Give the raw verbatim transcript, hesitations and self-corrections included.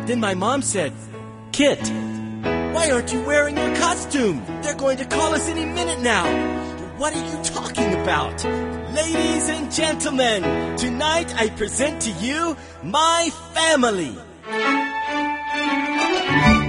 Then my mom said, "Kit, why aren't you wearing your costume? They're going to call us any minute now." "What are you talking about?" "Ladies and gentlemen, tonight I present to you my family."